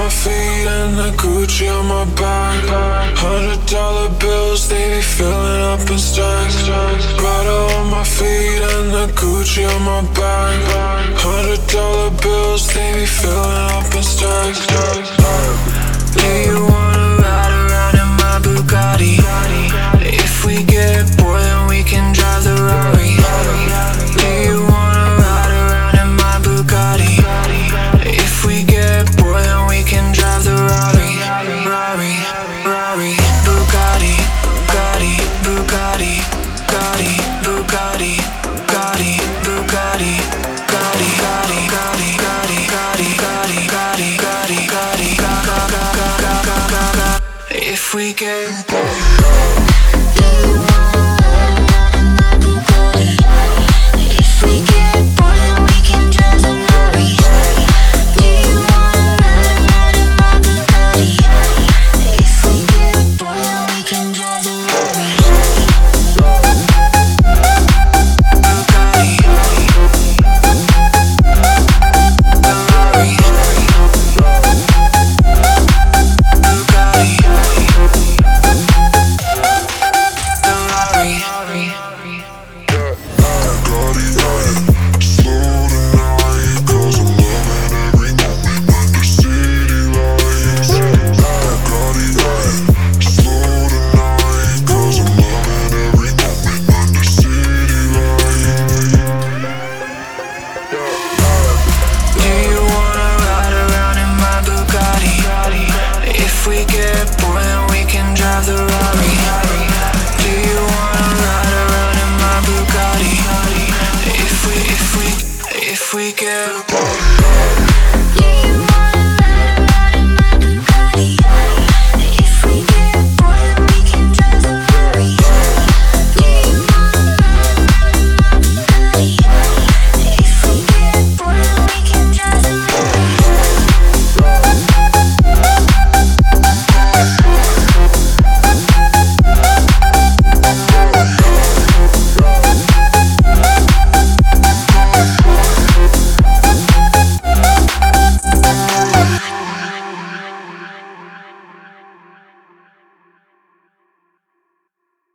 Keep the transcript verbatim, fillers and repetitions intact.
my feet and the Gucci on my back. Hundred dollar bills, they be filling up in stacks. Prada on my feet and the Gucci on my back. Hundred dollar bills, they be filling up in stacks. Do you wanna ride around in my Bugatti? If we get bored, then we can drive the Rari. Do you wanna ride around in my Bugatti? If we get bored, then we can drive the Rari. Rari, Rari, Bugatti, Bugatti, Bugatti, Bugatti, Bugatti, Bugatti, Bugatti, Bugatti, Gotti, Gotti, Gotti, Gotti, Gotti, Gotti, Gotti, Gotti, Gotti, Gotti, Gotti, Gotti. If we get bored.